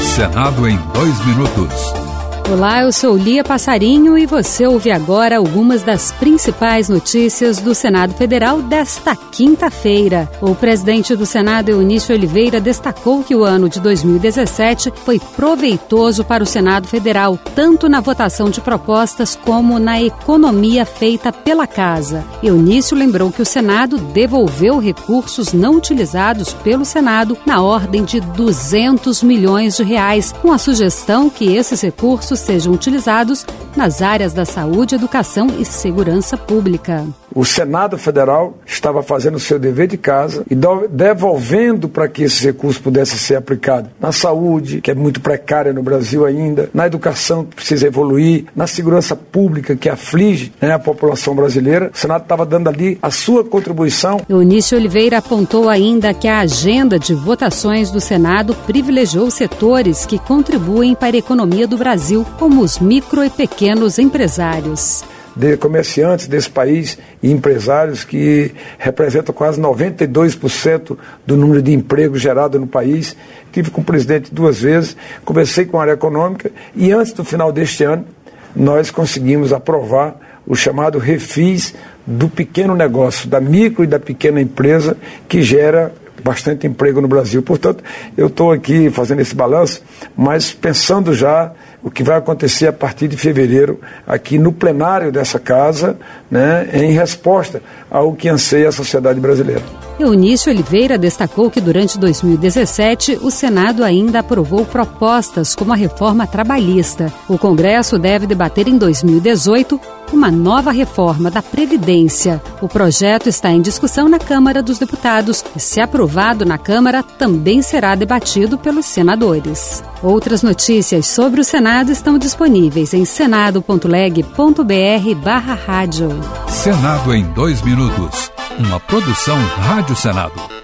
Senado em 2 minutos. Olá, eu sou Lia Passarinho e você ouve agora algumas das principais notícias do Senado Federal desta quinta-feira. O presidente do Senado, Eunício Oliveira, destacou que o ano de 2017 foi proveitoso para o Senado Federal, tanto na votação de propostas como na economia feita pela Casa. Eunício lembrou que o Senado devolveu recursos não utilizados pelo Senado na ordem de R$200 milhões, com a sugestão que esses recursos sejam utilizados nas áreas da saúde, educação e segurança pública. O Senado Federal estava fazendo o seu dever de casa e devolvendo para que esses recursos pudessem ser aplicados na saúde, que é muito precária no Brasil ainda, na educação, que precisa evoluir, na segurança pública, que aflige a população brasileira. O Senado estava dando ali a sua contribuição. Eunício Oliveira apontou ainda que a agenda de votações do Senado privilegiou setores que contribuem para a economia do Brasil, como os micro e pequenos empresários. De comerciantes desse país e empresários que representam quase 92% do número de empregos gerados no país. Estive com o presidente 2 vezes, conversei com a área econômica e antes do final deste ano nós conseguimos aprovar o chamado refis do pequeno negócio, da micro e da pequena empresa que gera bastante emprego no Brasil. Portanto, eu estou aqui fazendo esse balanço, mas pensando já o que vai acontecer a partir de fevereiro aqui no plenário dessa casa, em resposta ao que anseia a sociedade brasileira. Eunício Oliveira destacou que durante 2017 o Senado ainda aprovou propostas como a reforma trabalhista. O Congresso deve debater em 2018 uma nova reforma da Previdência. O projeto está em discussão na Câmara dos Deputados e, se aprovado na Câmara, também será debatido pelos senadores. Outras notícias sobre o Senado estão disponíveis em senado.leg.br/rádio. Senado em 2 minutos. Uma produção Rádio Senado.